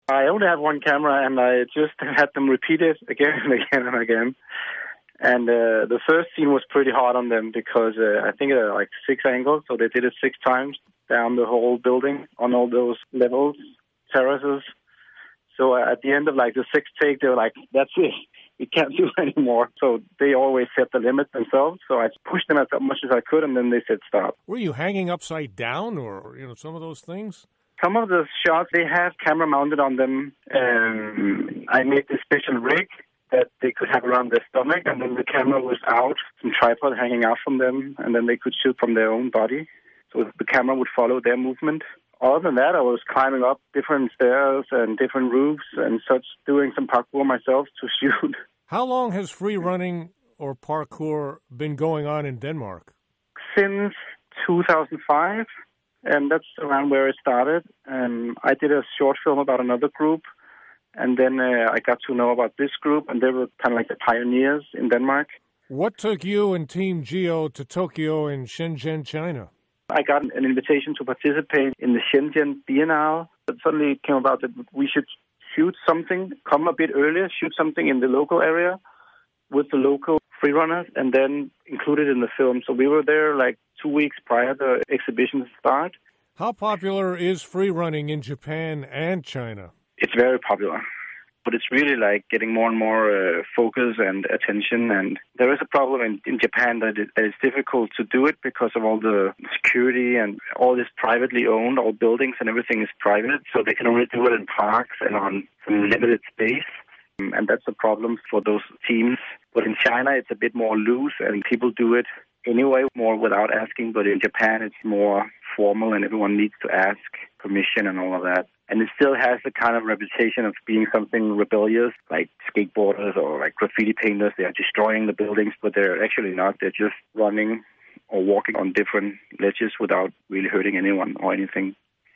I only have one camera, and I just had them repeat it again and again and again. And the first scene was pretty hard on them because I think there are like 6 angles, so they did it 6 times down the whole building on all those levels, terraces. So at the end of like the 6th take, they were like, "That's it. We can't do it anymore." So they always set the limit themselves. So I pushed them as much as I could, and then they said stop. Were you hanging upside down or, some of those things? Some of the shots, they have camera mounted on them. I made this special rig that they could have around their stomach, and then the camera was out, some tripod hanging out from them, and then they could shoot from their own body. So the camera would follow their movement. Other than that, I was climbing up different stairs and different roofs and such, doing some parkour myself to shoot. How long has free running or parkour been going on in Denmark? Since 2005, and that's around where it started. I did a short film about another group, and then I got to know about this group, and they were kind of like the pioneers in Denmark. What took you and Team Geo to Tokyo and Shenzhen, China? I got an invitation to participate in the Shenzhen Biennale. It suddenly came about that we should shoot something, come a bit earlier, shoot something in the local area with the local freerunners, and then include it in the film. So we were there like 2 weeks prior to the exhibition start. How popular is free running in Japan and China? It's very popular. But it's really like getting more and more focus and attention. And there is a problem in Japan that it's difficult to do it because of all the security and all this privately owned, all buildings and everything is private. So they can only do it in parks and on some limited space. And that's a problem for those teams. But in China, it's a bit more loose and people do it anyway, more without asking. But in Japan, it's more formal and everyone needs to ask permission and all of that. And it still has the kind of reputation of being something rebellious, like skateboarders or like graffiti painters. They are destroying the buildings, but they're actually not. They're just running or walking on different ledges without really hurting anyone or anything.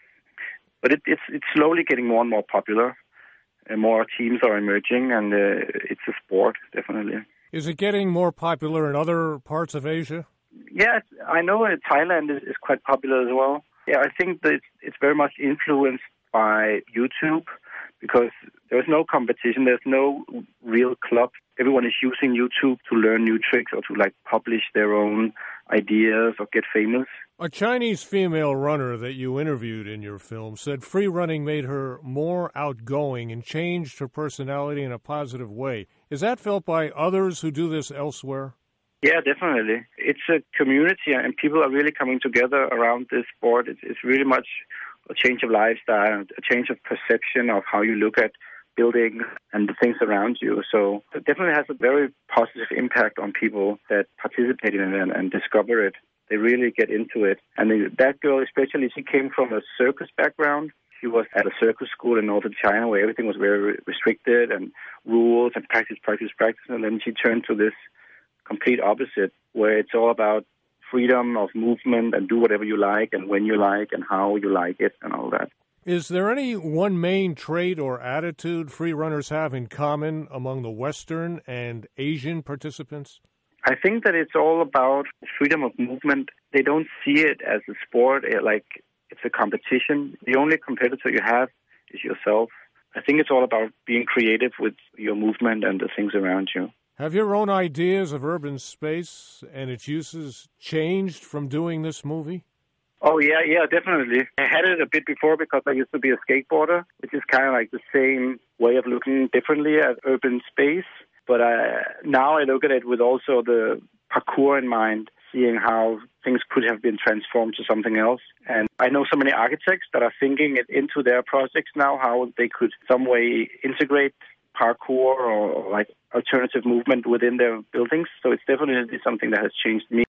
But it's slowly getting more and more popular. And more teams are emerging, and it's a sport, definitely. Is it getting more popular in other parts of Asia? Yes, I know Thailand is quite popular as well. Yeah, I think that it's very much influenced by YouTube because there's no competition, there's no real club. Everyone is using YouTube to learn new tricks or to like publish their own ideas or get famous. A Chinese female runner that you interviewed in your film said free running made her more outgoing and changed her personality in a positive way. Is that felt by others who do this elsewhere? Yeah, definitely. It's a community and people are really coming together around this sport. It's really much a change of lifestyle, a change of perception of how you look at buildings and the things around you. So it definitely has a very positive impact on people that participate in it and discover it. They really get into it. And that girl especially, she came from a circus background. She was at a circus school in northern China where everything was very restricted and rules and practice. And then she turned to this complete opposite where it's all about freedom of movement and do whatever you like and when you like and how you like it and all that. Is there any one main trait or attitude free runners have in common among the Western and Asian participants? I think that it's all about freedom of movement. They don't see it as a sport, like it's a competition. The only competitor you have is yourself. I think it's all about being creative with your movement and the things around you. Have your own ideas of urban space and its uses changed from doing this movie? Oh, yeah, definitely. I had it a bit before because I used to be a skateboarder, which is kind of like the same way of looking differently at urban space. But now I look at it with also the parkour in mind, seeing how things could have been transformed to something else. And I know so many architects that are thinking it into their projects now, how they could some way integrate parkour or like alternative movement within their buildings. So it's definitely something that has changed me.